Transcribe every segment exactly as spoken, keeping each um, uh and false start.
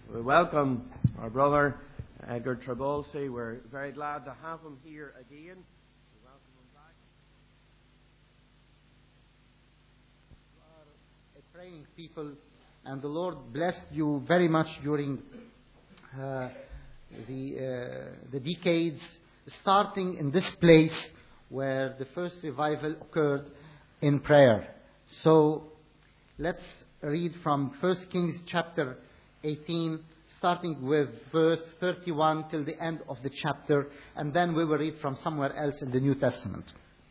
We welcome our brother Edgar Trabolsi. We're very glad to have him here again. We welcome him back. You are a praying people, and the Lord blessed you very much during uh, the uh, the decades, starting in this place where the first revival occurred in prayer. So let's read from First Kings chapter eighteen, starting with verse thirty-one till the end of the chapter, and then we will read from somewhere else in the New Testament.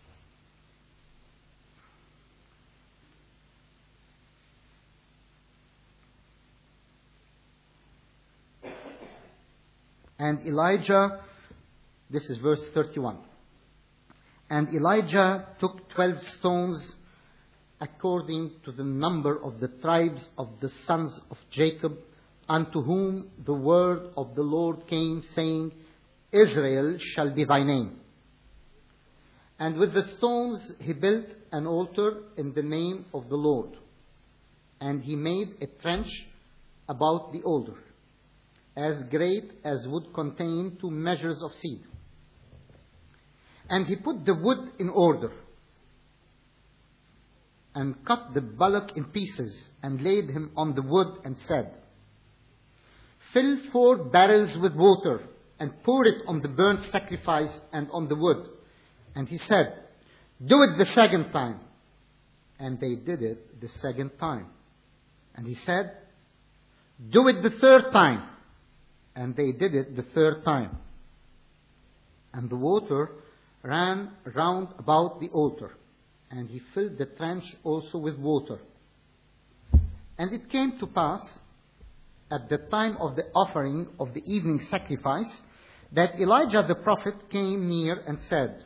And Elijah, this is verse thirty-one. And Elijah took twelve stones according to the number of the tribes of the sons of Jacob, unto whom the word of the Lord came, saying, Israel shall be thy name. And with the stones he built an altar in the name of the Lord. And he made a trench about the altar, as great as would contain two measures of seed. And he put the wood in order, and cut the bullock in pieces, and laid him on the wood, and said, Fill four barrels with water, and pour it on the burnt sacrifice and on the wood. And he said, Do it the second time. And they did it the second time. And he said, Do it the third time. And they did it the third time. And the water ran round about the altar, and he filled the trench also with water. And it came to pass, at the time of the offering of the evening sacrifice, that Elijah the prophet came near and said,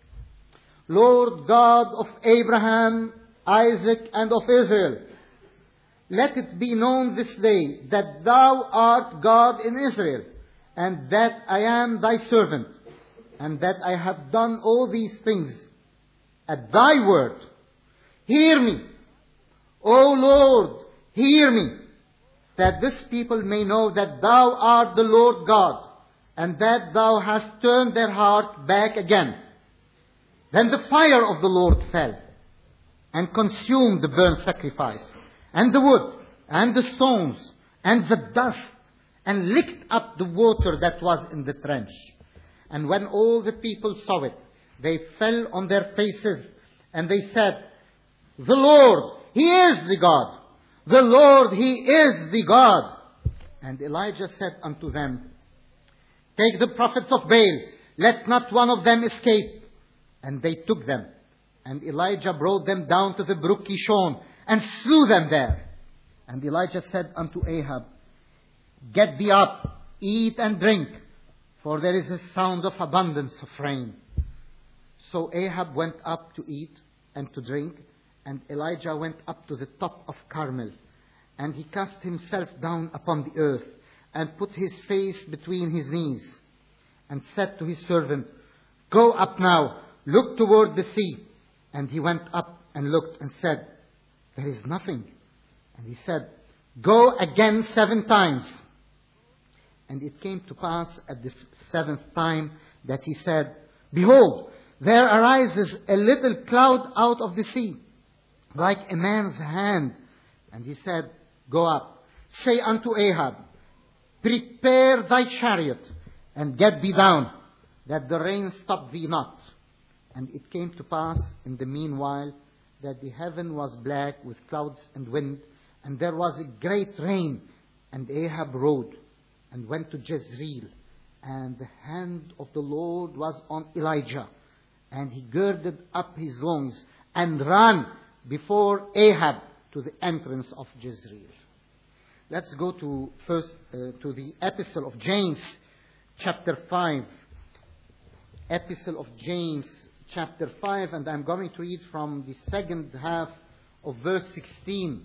Lord God of Abraham, Isaac, and of Israel, let it be known this day that thou art God in Israel, and that I am thy servant, and that I have done all these things at thy word. Hear me, O Lord, hear me, that this people may know that thou art the Lord God, and that thou hast turned their heart back again. Then the fire of the Lord fell, and consumed the burnt sacrifice, and the wood, and the stones, and the dust, and licked up the water that was in the trench. And when all the people saw it, they fell on their faces, and they said, The Lord, He is the God. The Lord, He is the God. And Elijah said unto them, Take the prophets of Baal, let not one of them escape. And they took them. And Elijah brought them down to the brook Kishon, and slew them there. And Elijah said unto Ahab, Get thee up, eat and drink, for there is a sound of abundance of rain. So Ahab went up to eat and to drink, and Elijah went up to the top of Carmel. And he cast himself down upon the earth, and put his face between his knees, and said to his servant, Go up now, look toward the sea. And he went up and looked, and said, There is nothing. And he said, Go again seven times. And it came to pass at the seventh time that he said, Behold, there arises a little cloud out of the sea, like a man's hand. And he said, Go up, say unto Ahab, Prepare thy chariot, and get thee down, that the rain stop thee not. And it came to pass in the meanwhile that the heaven was black with clouds and wind, and there was a great rain. And Ahab rode and went to Jezreel, and the hand of the Lord was on Elijah, and he girded up his loins and ran before Ahab to the entrance of Jezreel. Let's go to first uh, to the Epistle of James, chapter five. Epistle of James, chapter five, and I'm going to read from the second half of verse sixteen.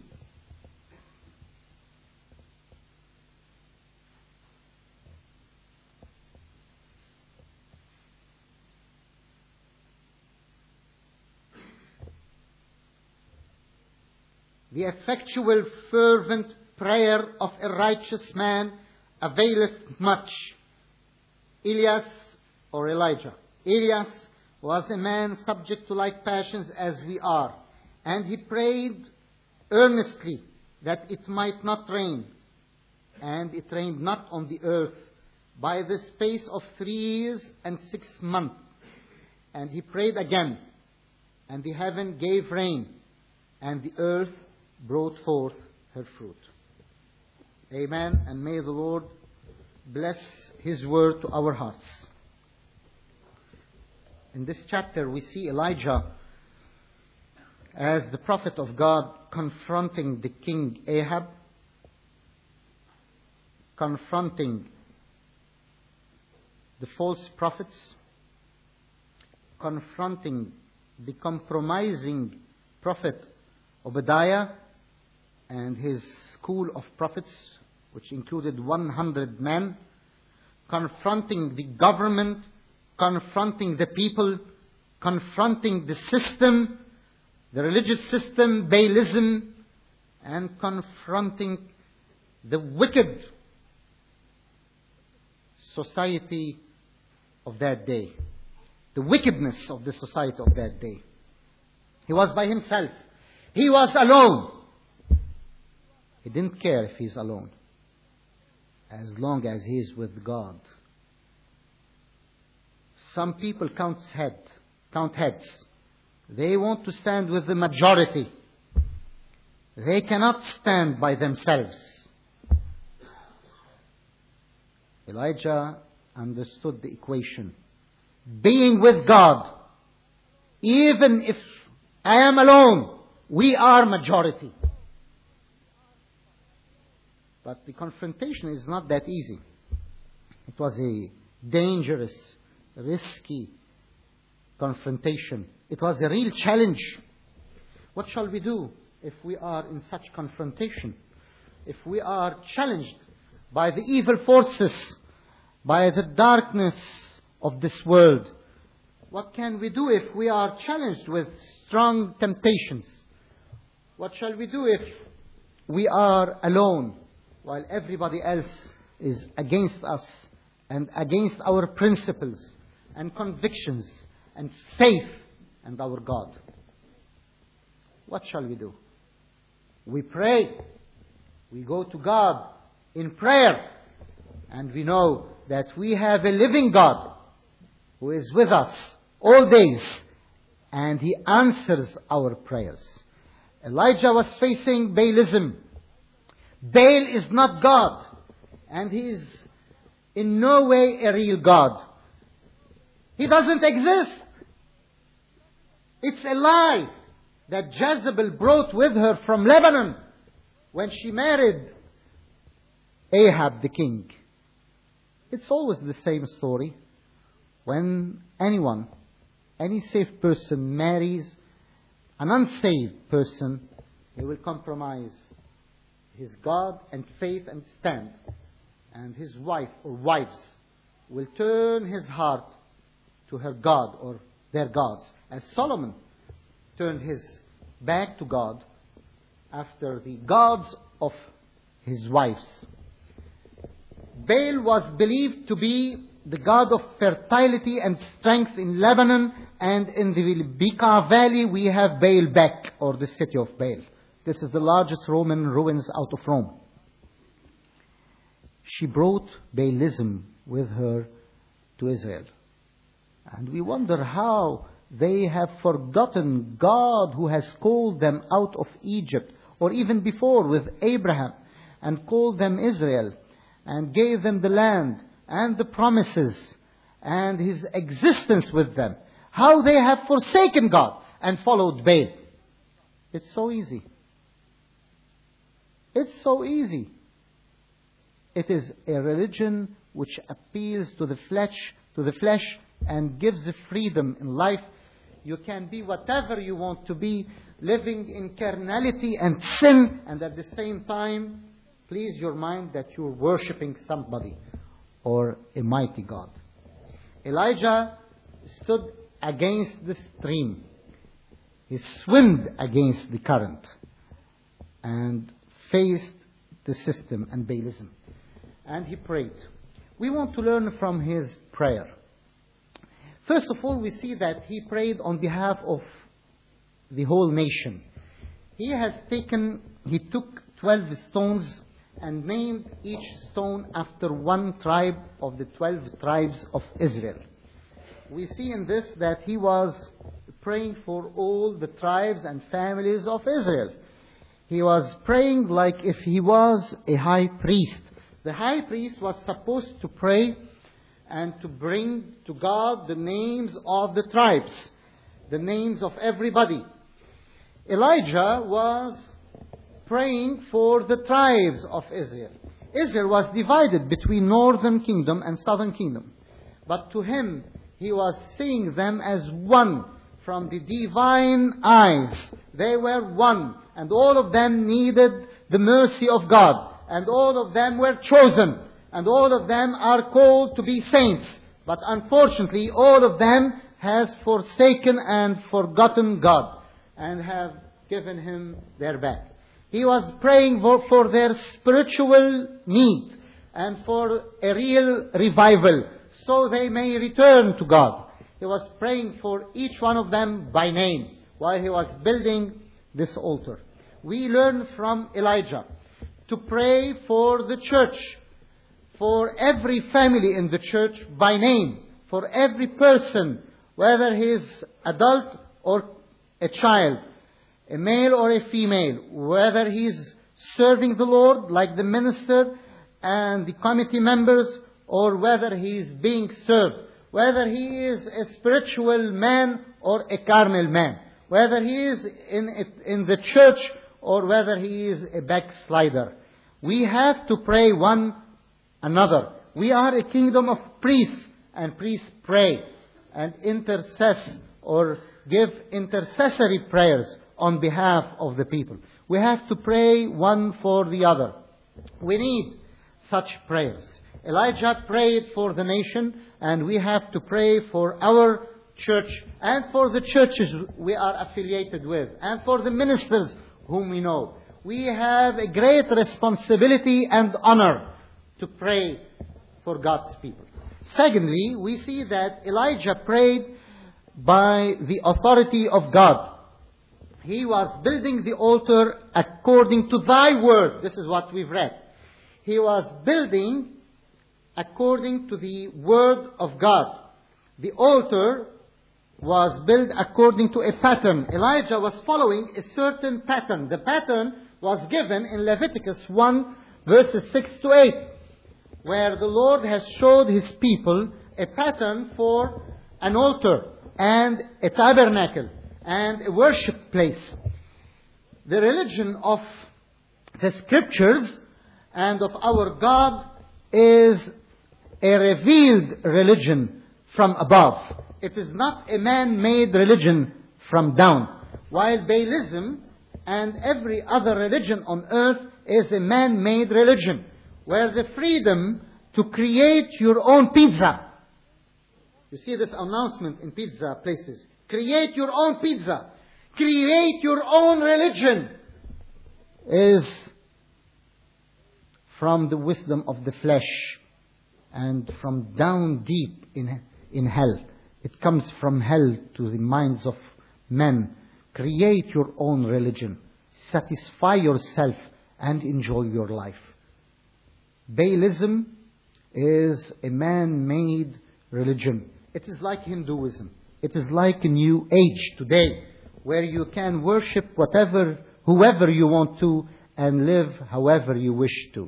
The effectual, fervent prayer of a righteous man availeth much. Elias or Elijah. Elias was a man subject to like passions as we are, and he prayed earnestly that it might not rain. And it rained not on the earth by the space of three years and six months. And he prayed again, and the heaven gave rain, and the earth brought forth her fruit. Amen. And may the Lord bless His word to our hearts. In this chapter we see Elijah as the prophet of God confronting the king Ahab, confronting the false prophets, confronting the compromising prophet Obadiah and his school of prophets, which included one hundred men, confronting the government, confronting the people, confronting the system, the religious system, Baalism, and confronting the wicked society of that day, the wickedness of the society of that day. He was by himself. He was alone. He didn't care if he's alone, as long as he is with God. Some people count head, count heads. They want to stand with the majority. They cannot stand by themselves. Elijah understood the equation. Being with God, even if I am alone, we are majority. But the confrontation is not that easy. It was a dangerous, risky confrontation. It was a real challenge. What shall we do if we are in such confrontation? If we are challenged by the evil forces, by the darkness of this world? What can we do if we are challenged with strong temptations? What shall we do if we are alone while everybody else is against us and against our principles and convictions and faith and our God? What shall we do? We pray. We go to God in prayer. And we know that we have a living God who is with us all days. And He answers our prayers. Elijah was facing Baalism. Baal is not God. And He is in no way a real God. He doesn't exist. It's a lie that Jezebel brought with her from Lebanon when she married Ahab the king. It's always the same story. When anyone, any saved person marries an unsaved person, he will compromise his God and faith and stand. And his wife or wives will turn his heart to her God or their gods. As Solomon turned his back to God after the gods of his wives. Baal was believed to be the god of fertility and strength in Lebanon, and in the Bekaa Valley we have Baalbek, or the city of Baal. This is the largest Roman ruins out of Rome. She brought Baalism with her to Israel. And we wonder how they have forgotten God who has called them out of Egypt, or even before with Abraham, and called them Israel, and gave them the land and the promises and His existence with them. How they have forsaken God and followed Baal. It's so easy. It's so easy. It is a religion which appeals to the flesh, to the flesh, and gives the freedom in life. You can be whatever you want to be, living in carnality and sin, and at the same time please your mind that you're worshipping somebody or a mighty God. Elijah stood against the stream. He swam against the current and faced the system and Baalism. And he prayed. We want to learn from his prayer. First of all, we see that he prayed on behalf of the whole nation. He has taken, he took twelve stones and named each stone after one tribe of the twelve tribes of Israel. We see in this that he was praying for all the tribes and families of Israel. He was praying like if he was a high priest. The high priest was supposed to pray and to bring to God the names of the tribes, the names of everybody. Elijah was praying for the tribes of Israel. Israel was divided between northern kingdom and southern kingdom. But to him, he was seeing them as one from the divine eyes. They were one, and all of them needed the mercy of God. And all of them were chosen. And all of them are called to be saints. But unfortunately, all of them has forsaken and forgotten God and have given him their back. He was praying for, for their spiritual need and for a real revival, so they may return to God. He was praying for each one of them by name while he was building this altar. We learn from Elijah to pray for the church, for every family in the church by name, for every person, whether he is adult or a child, a male or a female, whether he is serving the Lord like the minister and the committee members, or whether he is being served, whether he is a spiritual man or a carnal man, whether he is in, in the church or whether he is a backslider. We have to pray one another. We are a kingdom of priests, and priests pray and intercess or give intercessory prayers on behalf of the people. We have to pray one for the other. We need such prayers. Elijah prayed for the nation, and we have to pray for our church and for the churches we are affiliated with and for the ministers whom we know. We have a great responsibility and honor to pray for God's people. Secondly, we see that Elijah prayed by the authority of God. He was building the altar according to thy word. This is what we've read. He was building according to the word of God. The altar was built according to a pattern. Elijah was following a certain pattern. The pattern was given in Leviticus one, verses six to eight, where the Lord has showed his people a pattern for an altar and a tabernacle and a worship place. The religion of the Scriptures and of our God is a revealed religion from above. It is not a man-made religion from down. While Baalism and every other religion on earth is a man-made religion, where the freedom to create your own pizza. You see this announcement in pizza places. Create your own pizza. Create your own religion. Is from the wisdom of the flesh and from down deep in, in hell. It comes from hell to the minds of men. Create your own religion. Satisfy yourself and enjoy your life. Baalism is a man-made religion. It is like Hinduism. It is like a new age today, where you can worship whatever, whoever you want to, and live however you wish to.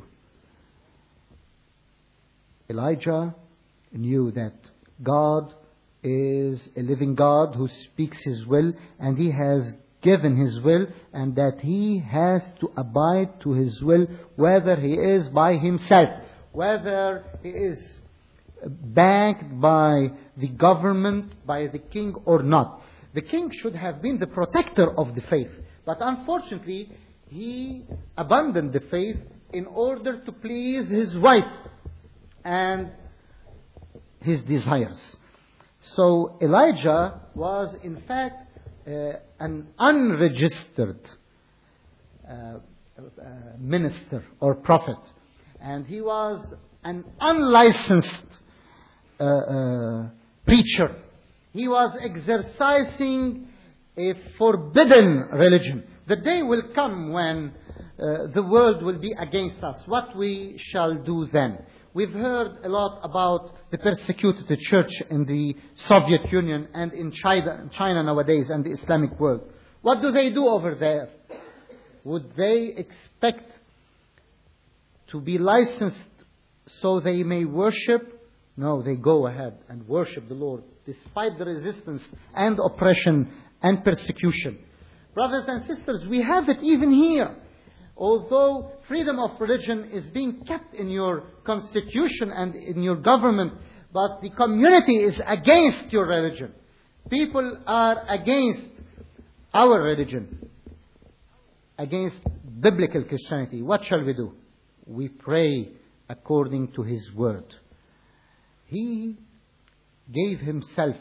Elijah knew that God is a living God who speaks His will, and He has given His will, and that He has to abide to His will, whether He is by Himself, whether He is backed by the government, by the king or not. The king should have been the protector of the faith, but unfortunately he abandoned the faith in order to please his wife and his desires. So Elijah was in fact uh, an unregistered uh, uh, minister or prophet. And he was an unlicensed uh, uh, preacher. He was exercising a forbidden religion. The day will come when uh, the world will be against us. What we shall do then? We've heard a lot about the persecuted church in the Soviet Union and in China, China nowadays and the Islamic world. What do they do over there? Would they expect to be licensed so they may worship? No, they go ahead and worship the Lord despite the resistance and oppression and persecution. Brothers and sisters, we have it even here. Although freedom of religion is being kept in your constitution and in your government, but the community is against your religion. People are against our religion, against biblical Christianity. What shall we do? We pray according to His word. He gave Himself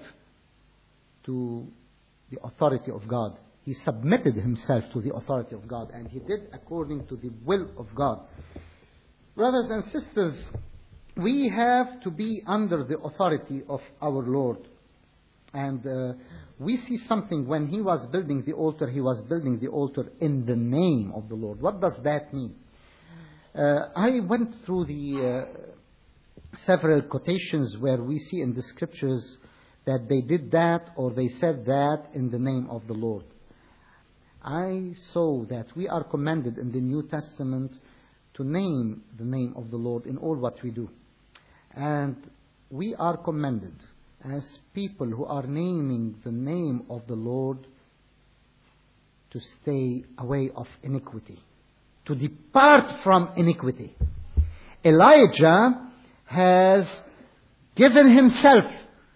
to the authority of God. He submitted Himself to the authority of God, and He did according to the will of God. Brothers and sisters, we have to be under the authority of our Lord. And uh, we see something when He was building the altar, He was building the altar in the name of the Lord. What does that mean? Uh, I went through the uh, several quotations where we see in the scriptures that they did that or they said that in the name of the Lord. I saw that we are commanded in the New Testament to name the name of the Lord in all what we do. And we are commanded as people who are naming the name of the Lord to stay away of iniquity, to depart from iniquity. Elijah has given himself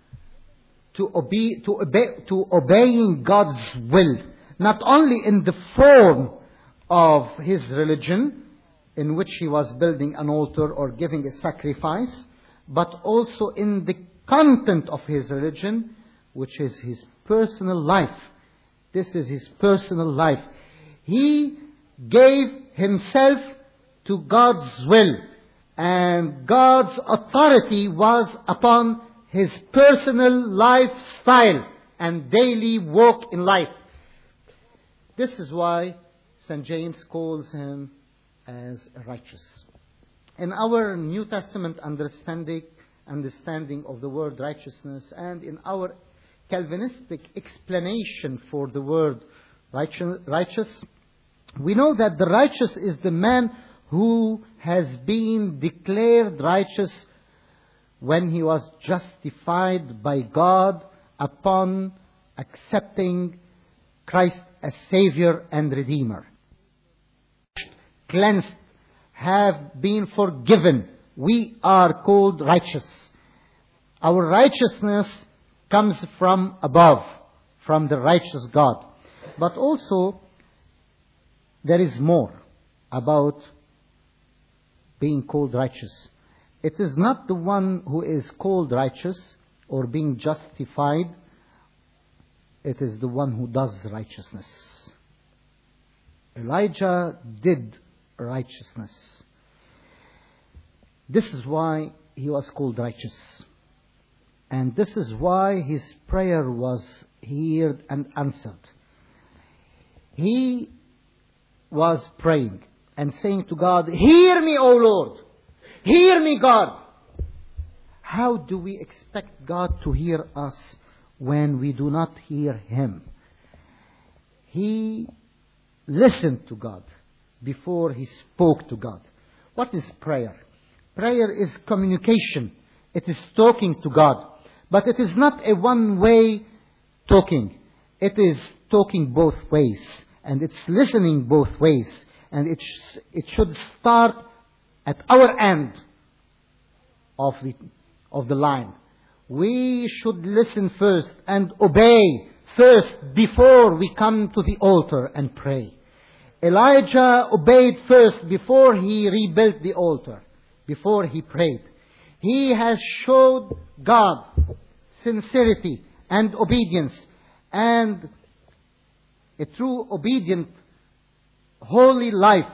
to obey, to obey, to obeying God's will. Not only in the form of his religion, in which he was building an altar or giving a sacrifice, but also in the content of his religion, which is his personal life. This is his personal life. He gave himself to God's will, and God's authority was upon his personal lifestyle and daily walk in life. This is why Saint James calls him as righteous. In our New Testament understanding, understanding of the word righteousness, and in our Calvinistic explanation for the word righteous, we know that the righteous is the man who has been declared righteous when he was justified by God upon accepting Christ as Savior and Redeemer. Cleansed, have been forgiven. We are called righteous. Our righteousness comes from above, from the righteous God. But also, there is more about being called righteous. It is not the one who is called righteous or being justified. It is the one who does righteousness. Elijah did righteousness. This is why he was called righteous. And this is why his prayer was heard and answered. He was praying and saying to God, "Hear me, O Lord! Hear me, God!" How do we expect God to hear us when we do not hear Him? He listened to God before he spoke to God. What is prayer? Prayer is communication. It is talking to God. But it is not a one-way talking. It is talking both ways. And it's listening both ways. And it, sh- it should start at our end of the, of the line. We should listen first and obey first before we come to the altar and pray. Elijah obeyed first before he rebuilt the altar, before he prayed. He has showed God sincerity and obedience, and a true obedient, holy life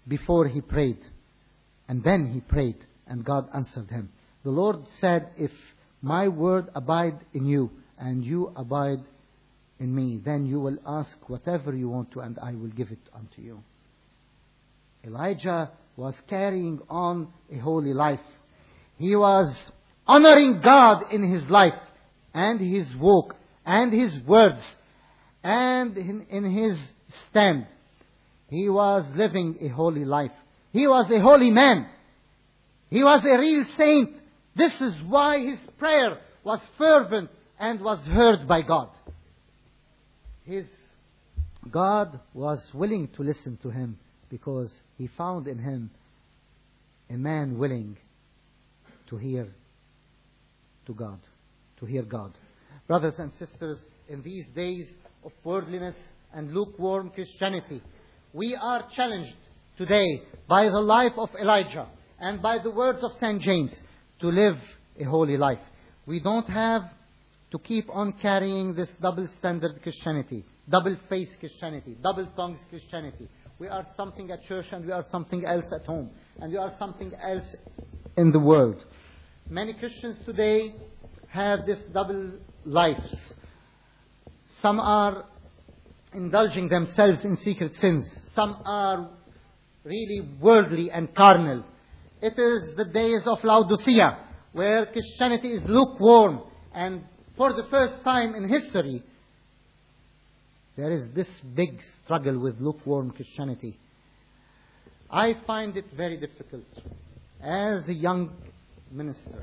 before he prayed. And then he prayed, and God answered him. The Lord said, if my word abide in you, and you abide in me, then you will ask whatever you want to, and I will give it unto you. Elijah was carrying on a holy life. He was honoring God in his life, and his walk, and his words, and in, in his stand. He was living a holy life. He was a holy man. He was a real saint. This is why his prayer was fervent and was heard by God. His God was willing to listen to him because he found in him a man willing to hear to God, to hear God. Brothers and sisters, in these days of worldliness and lukewarm Christianity, we are challenged today by the life of Elijah and by the words of Saint James to live a holy life. We don't have to keep on carrying this double-standard Christianity, double-faced Christianity, double-tongued Christianity. We are something at church and we are something else at home. And we are something else in the world. Many Christians today have this double lives. Some are indulging themselves in secret sins. Some are really worldly and carnal. It is the days of Laodicea, where Christianity is lukewarm, and for the first time in history, there is this big struggle with lukewarm Christianity. I find it very difficult, as a young minister,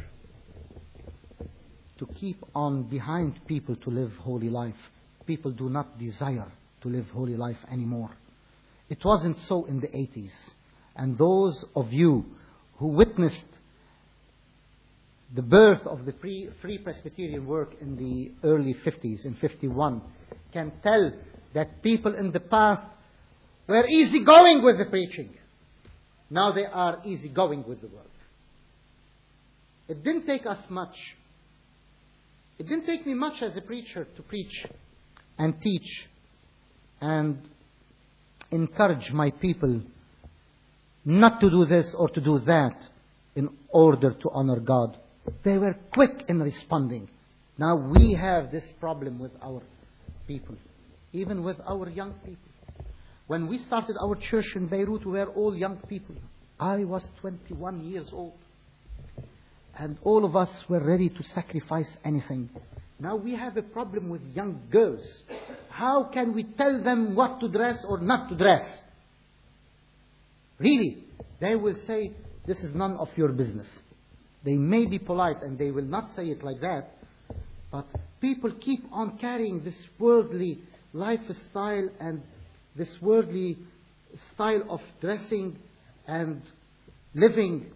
to keep on behind people to live holy life. People do not desire to live holy life anymore. It wasn't so in the eighties. And those of you who witnessed the birth of the free, free Presbyterian work in the early fifties, in fifty-one, can tell that people in the past were easygoing with the preaching. Now they are easygoing with the word. It didn't take us much. It didn't take me much as a preacher to preach and teach and encourage my people not to do this or to do that in order to honor God. They were quick in responding. Now we have this problem with our people, even with our young people. When we started our church in Beirut, we were all young people. I was twenty-one years old. And all of us were ready to sacrifice anything. Now we have a problem with young girls. How can we tell them what to dress or not to dress? Really, they will say, this is none of your business. They may be polite and they will not say it like that. But people keep on carrying this worldly lifestyle and this worldly style of dressing and living.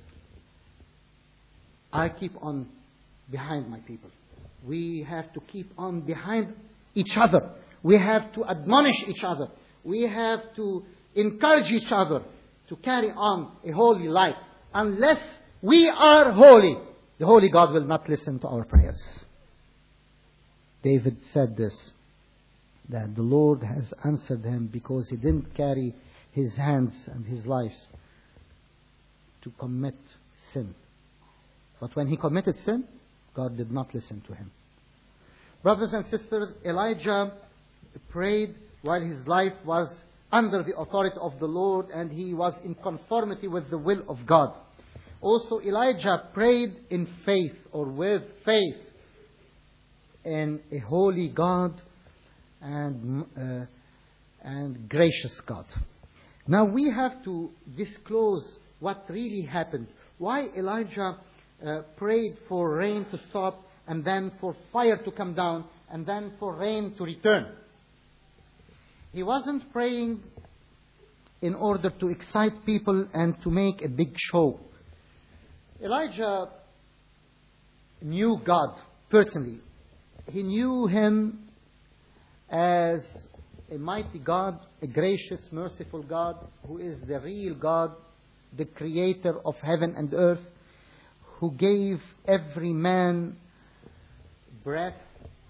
I keep on behind my people. We have to keep on behind each other. We have to admonish each other. We have to encourage each other to carry on a holy life. Unless we are holy, the holy God will not listen to our prayers. David said this, that the Lord has answered him because he didn't carry his hands and his life to commit sin. But when he committed sin, God did not listen to him. Brothers and sisters, Elijah prayed while his life was under the authority of the Lord and he was in conformity with the will of God. Also, Elijah prayed in faith or with faith in a holy God and, uh, and gracious God. Now we have to disclose what really happened. Why Elijah uh, prayed for rain to stop and then for fire to come down and then for rain to return. He wasn't praying in order to excite people and to make a big show. Elijah knew God personally. He knew Him as a mighty God, a gracious, merciful God, who is the real God, the creator of heaven and earth, who gave every man breath,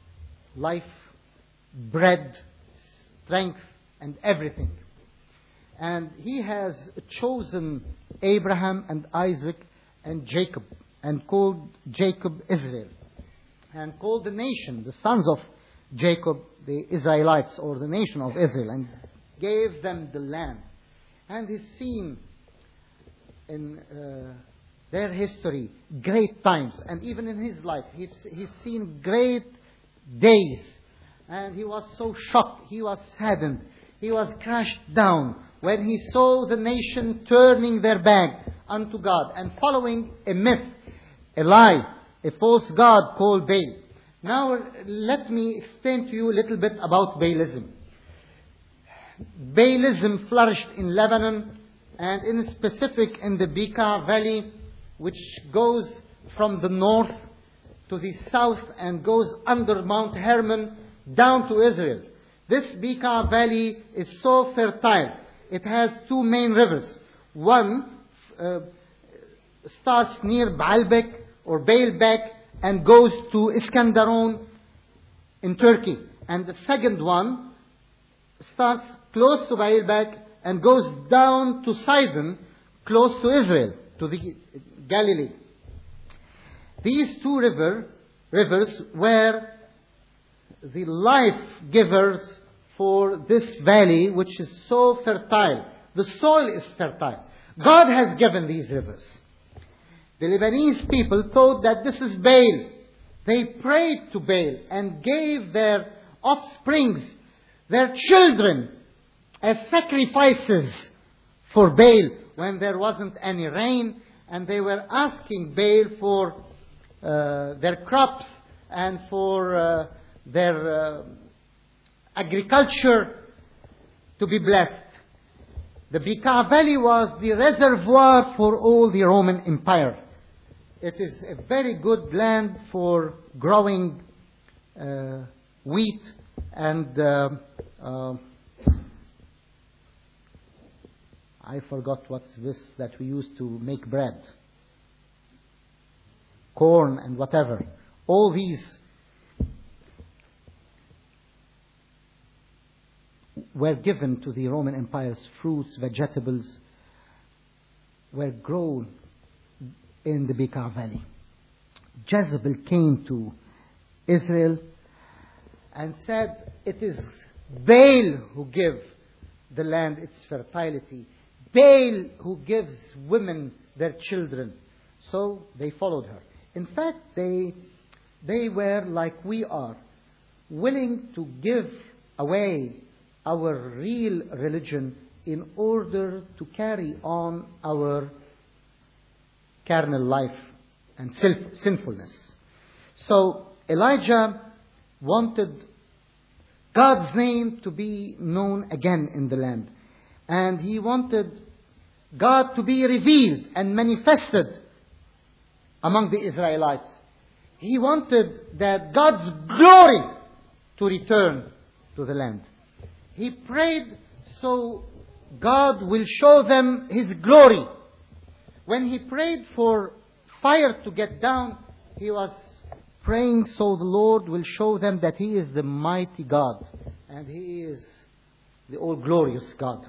life, bread, strength, and everything. And he has chosen Abraham and Isaac and Jacob, and called Jacob Israel, and called the nation, the sons of Jacob, the Israelites, or the nation of Israel, and gave them the land. And he's seen in uh, their history great times, and even in his life he's, he's seen great days, and he was so shocked, he was saddened, he was crushed down when he saw the nation turning their back unto God and following a myth, a lie, a false god called Baal. Now let me explain to you a little bit about Baalism. Baalism flourished in Lebanon, and in specific in the Bekaa Valley, which goes from the north to the south and goes under Mount Hermon down to Israel. This Bekaa Valley is so fertile. It has two main rivers. One uh, starts near Baalbek or Baalbek and goes to Iskenderun in Turkey. And the second one starts close to Baalbek and goes down to Sidon, close to Israel, to the Galilee. These two river, rivers were the life givers for this valley, which is so fertile. The soil is fertile. God has given these rivers. The Lebanese people thought that this is Baal. They prayed to Baal and gave their offsprings, their children, as sacrifices for Baal when there wasn't any rain, and they were asking Baal for uh, their crops and for uh, their uh, agriculture to be blessed. The Bekaa Valley was the reservoir for all the Roman Empire. It is a very good land for growing uh, wheat and uh, uh, I forgot what's this that we use to make bread. Corn and whatever. All these were given to the Roman Empire's fruits, vegetables, were grown in the Bekaa Valley. Jezebel came to Israel and said, it is Baal who gives the land its fertility. Baal who gives women their children. So they followed her. In fact, they, they were like we are, willing to give away our real religion in order to carry on our carnal life and self, sinfulness. So Elijah wanted God's name to be known again in the land. And he wanted God to be revealed and manifested among the Israelites. He wanted that God's glory to return to the land. He prayed so God will show them His glory. When he prayed for fire to get down, he was praying so the Lord will show them that He is the mighty God and He is the all-glorious God.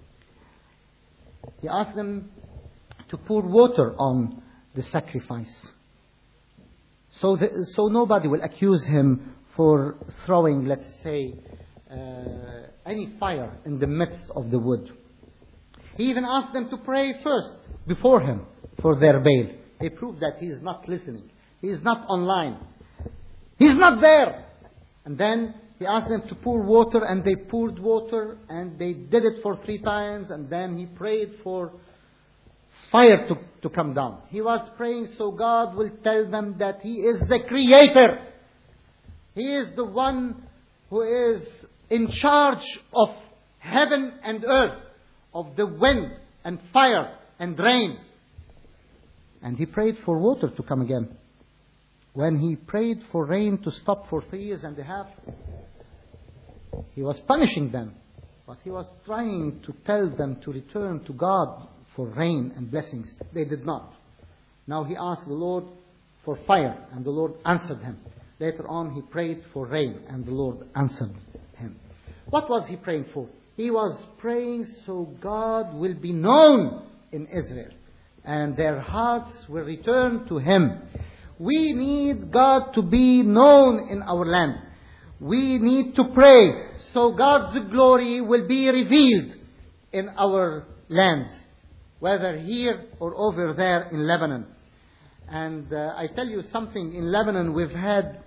He asked them to pour water on the sacrifice, so that, so nobody will accuse him for throwing, let's say, uh, any fire in the midst of the wood. He even asked them to pray first before him for their Baal. He proved that he is not listening. He is not online. He is not there. And then he asked them to pour water, and they poured water, and they did it for three times, and then he prayed for fire to, to come down. He was praying so God will tell them that He is the Creator. He is the one who is in charge of heaven and earth, of the wind and fire and rain. And he prayed for water to come again. When he prayed for rain to stop for three years and a half, he was punishing them. But he was trying to tell them to return to God for rain and blessings. They did not. Now he asked the Lord for fire, and the Lord answered him. Later on he prayed for rain, and the Lord answered him. What was he praying for? He was praying so God will be known in Israel and their hearts will return to Him. We need God to be known in our land. We need to pray so God's glory will be revealed in our lands, whether here or over there in Lebanon. And uh, I tell you something, in Lebanon we've had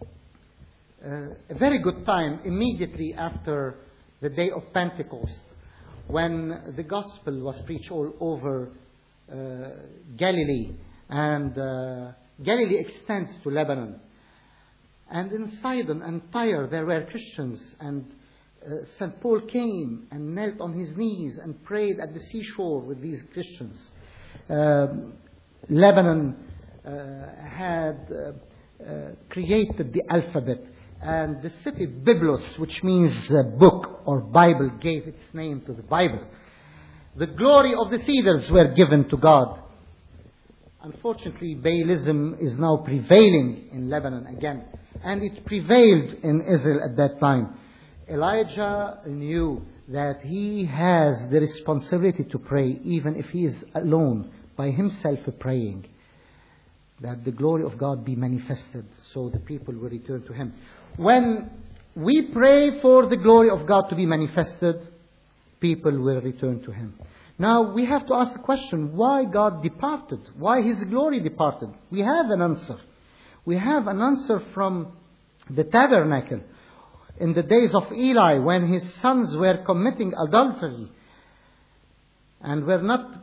uh, a very good time immediately after the day of Pentecost, when the gospel was preached all over uh, Galilee, and uh, Galilee extends to Lebanon. And in Sidon and Tyre there were Christians, and uh, Saint Paul came and knelt on his knees and prayed at the seashore with these Christians. Um, Lebanon uh, had uh, uh, created the alphabet, and the city Byblos, which means uh, book or Bible, gave its name to the Bible. The glory of the cedars were given to God. Unfortunately, Baalism is now prevailing in Lebanon again. And it prevailed in Israel at that time. Elijah knew that he has the responsibility to pray, even if he is alone, by himself praying, that the glory of God be manifested, so the people will return to Him. When we pray for the glory of God to be manifested, people will return to Him. Now, we have to ask the question, why God departed? Why His glory departed? We have an answer. We have an answer from the tabernacle. In the days of Eli, when his sons were committing adultery and were not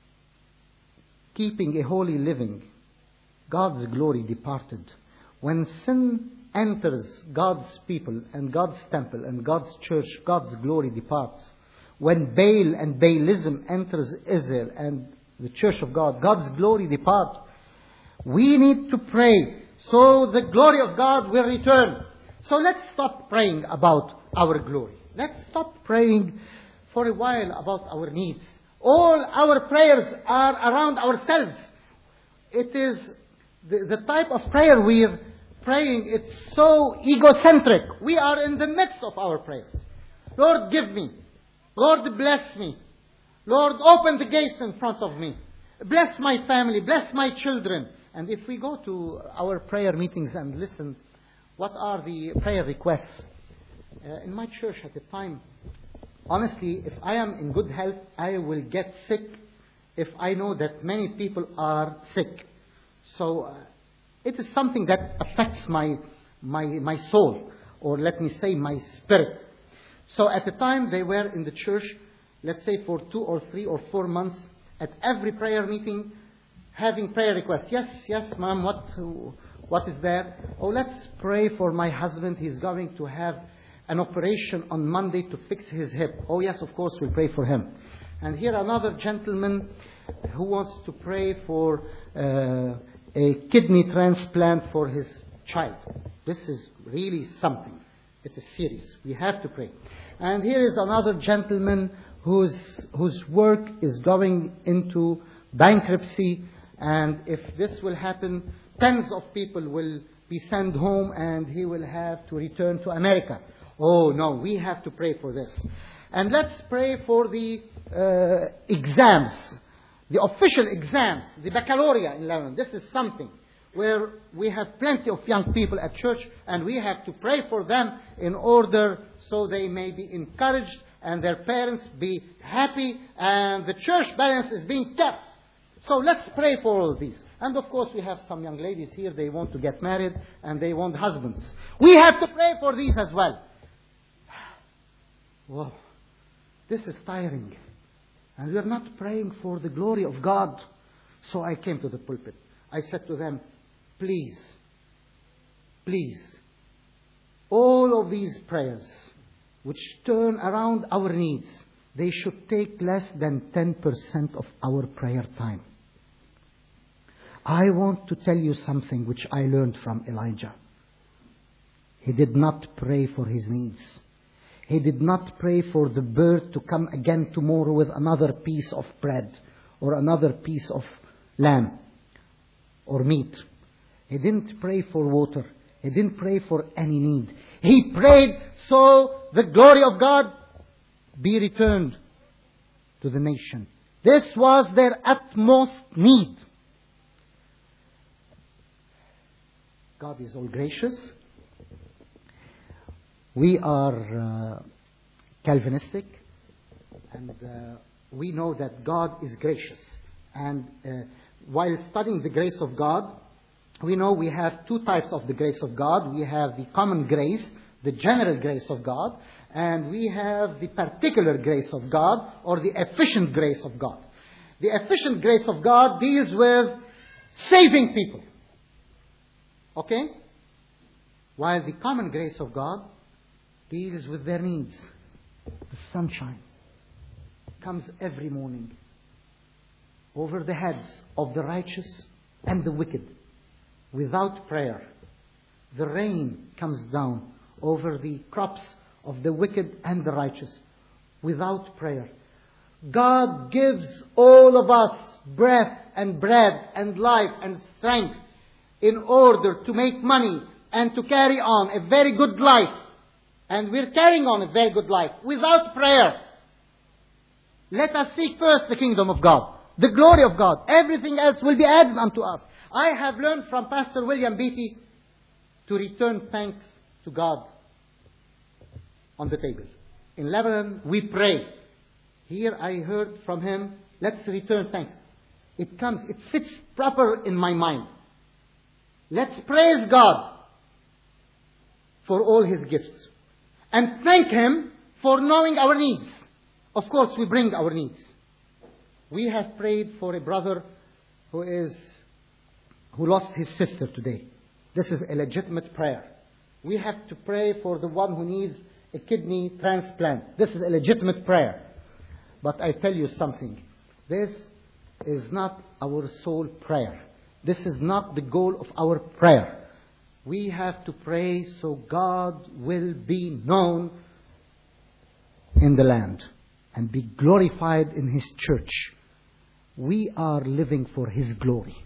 keeping a holy living, God's glory departed. When sin enters God's people and God's temple and God's church, God's glory departs. When Baal and Baalism enters Israel and the church of God, God's glory departs. We need to pray so the glory of God will return. So let's stop praying about our glory. Let's stop praying for a while about our needs. All our prayers are around ourselves. It is the, the type of prayer we are praying, it's so egocentric. We are in the midst of our prayers. Lord, give me. Lord, bless me. Lord, open the gates in front of me. Bless my family. Bless my children. And if we go to our prayer meetings and listen, what are the prayer requests? Uh, in my church at the time, honestly, if I am in good health, I will get sick if I know that many people are sick. So uh, it is something that affects my, my, my soul, or let me say my spirit. So at the time they were in the church, let's say for two or three or four months, at every prayer meeting, having prayer requests. Yes, yes, ma'am, what, what is there? Oh, let's pray for my husband. He's going to have an operation on Monday to fix his hip. Oh, yes, of course, we'll pray for him. And here another gentleman who wants to pray for uh, a kidney transplant for his child. This is really something. It is serious. We have to pray. And here is another gentleman whose whose work is going into bankruptcy. And if this will happen, tens of people will be sent home and he will have to return to America. Oh, no, we have to pray for this. And let's pray for the uh, exams, the official exams, the baccalaureate in Lebanon. This is something where we have plenty of young people at church, and we have to pray for them in order so they may be encouraged and their parents be happy and the church balance is being kept. So let's pray for all of these. And of course we have some young ladies here, they want to get married and they want husbands. We have to pray for these as well. Whoa, this is tiring. And we are not praying for the glory of God. So I came to the pulpit. I said to them, please, please, all of these prayers which turn around our needs, they should take less than ten percent of our prayer time. I want to tell you something which I learned from Elijah. He did not pray for his needs. He did not pray for the bird to come again tomorrow with another piece of bread or another piece of lamb or meat. He didn't pray for water. He didn't pray for any need. He prayed so the glory of God be returned to the nation. This was their utmost need. God is all gracious. We are uh, Calvinistic, and uh, we know that God is gracious. And uh, while studying the grace of God, we know we have two types of the grace of God. We have the common grace, the general grace of God, and we have the particular grace of God, or the efficient grace of God. The efficient grace of God deals with saving people. Okay? While the common grace of God deals with their needs. The sunshine comes every morning over the heads of the righteous and the wicked. Without prayer, the rain comes down over the crops of the wicked and the righteous. Without prayer, God gives all of us breath and bread and life and strength in order to make money and to carry on a very good life. And we're carrying on a very good life without prayer. Let us seek first the kingdom of God, the glory of God. Everything else will be added unto us. I have learned from Pastor William Beatty to return thanks to God on the table. In Lebanon, we pray. Here I heard from him, let's return thanks. It comes, it fits proper in my mind. Let's praise God for all His gifts. And thank Him for knowing our needs. Of course, we bring our needs. We have prayed for a brother who is, who lost his sister today. This is a legitimate prayer. We have to pray for the one who needs a kidney transplant. This is a legitimate prayer. But I tell you something. This is not our sole prayer. This is not the goal of our prayer. We have to pray so God will be known in the land and be glorified in His church. We are living for His glory.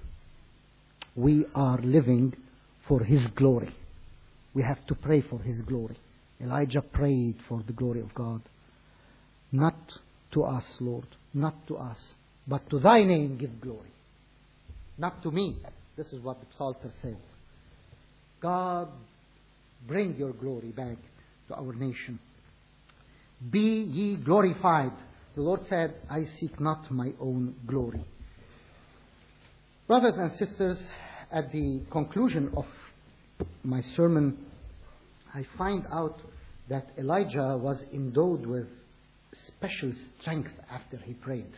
We are living for His glory. We have to pray for His glory. Elijah prayed for the glory of God. Not to us, Lord, not to us, but to Thy name give glory. Not to me. This is what the Psalter said. God, bring your glory back to our nation. Be ye glorified. The Lord said, I seek not my own glory. Brothers and sisters, at the conclusion of my sermon, I find out that Elijah was endowed with special strength after he prayed.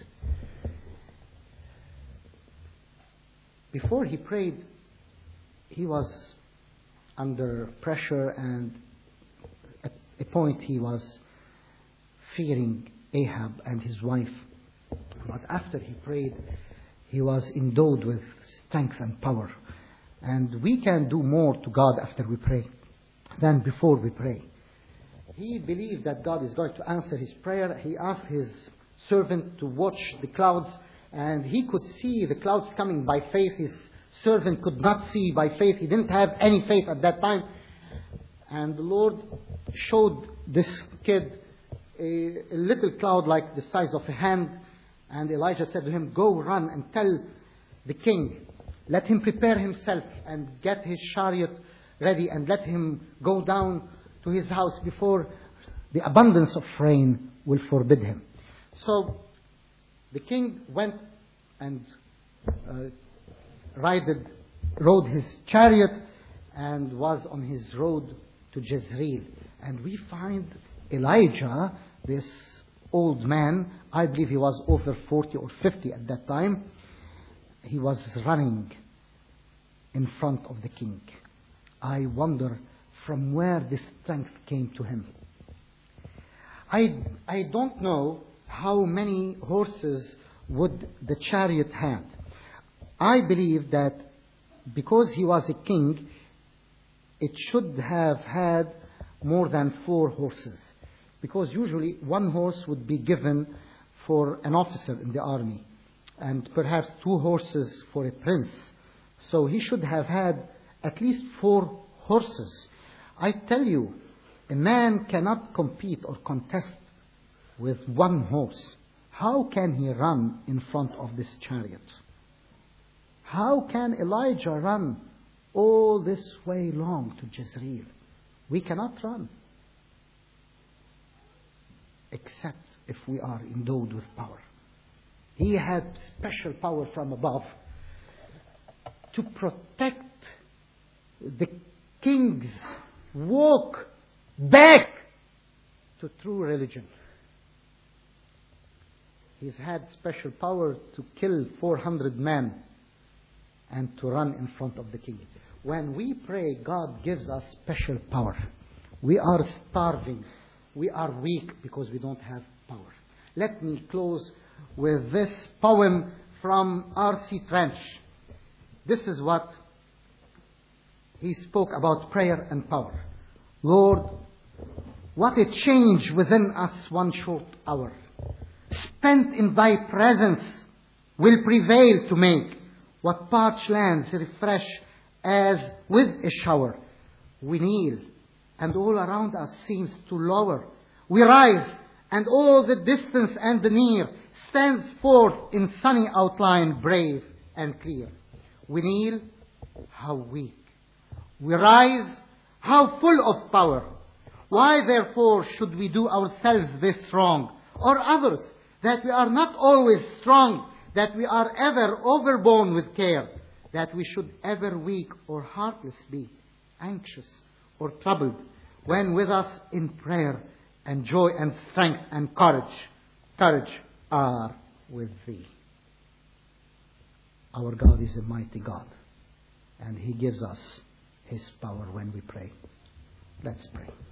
Before he prayed, he was under pressure, and at a point he was fearing Ahab and his wife. But after he prayed, he was endowed with strength and power. And we can do more to God after we pray than before we pray. He believed that God is going to answer his prayer. He asked his servant to watch the clouds, and he could see the clouds coming by faith. His servant could not see by faith. He didn't have any faith at that time. And the Lord showed this kid a, a little cloud like the size of a hand. And Elijah said to him, go run and tell the king. Let him prepare himself and get his chariot ready, and let him go down to his house before the abundance of rain will forbid him. So the king went and uh, rided, rode his chariot and was on his road to Jezreel. And we find Elijah, this old man, I believe he was over forty or fifty at that time, he was running in front of the king. I wonder from where this strength came to him. I, I don't know how many horses would the chariot have. I believe that because he was a king, it should have had more than four horses. Because usually one horse would be given for an officer in the army, and perhaps two horses for a prince. So he should have had at least four horses. I tell you, a man cannot compete or contest with one horse. How can he run in front of this chariot? How can Elijah run all this way long to Jezreel? We cannot run. Except if we are endowed with power. He had special power from above to protect the king's walk back to true religion. He's had special power to kill four hundred men and to run in front of the king. When we pray, God gives us special power. We are starving. We are weak because we don't have power. Let me close with this poem from R C Trench. This is what he spoke about prayer and power. Lord, what a change within us one short hour, spent in thy presence, will prevail to make what parched lands refresh as with a shower. We kneel, and all around us seems to lower. We rise, and all the distance and the near stands forth in sunny outline, brave and clear. We kneel, how weak. We rise, how full of power. Why therefore should we do ourselves this wrong, or others, that we are not always strong, that we are ever overborne with care, that we should ever weak or heartless be, anxious or troubled, when with us in prayer and joy and strength and courage, courage are with thee. Our God is a mighty God, and He gives us His power when we pray. Let's pray.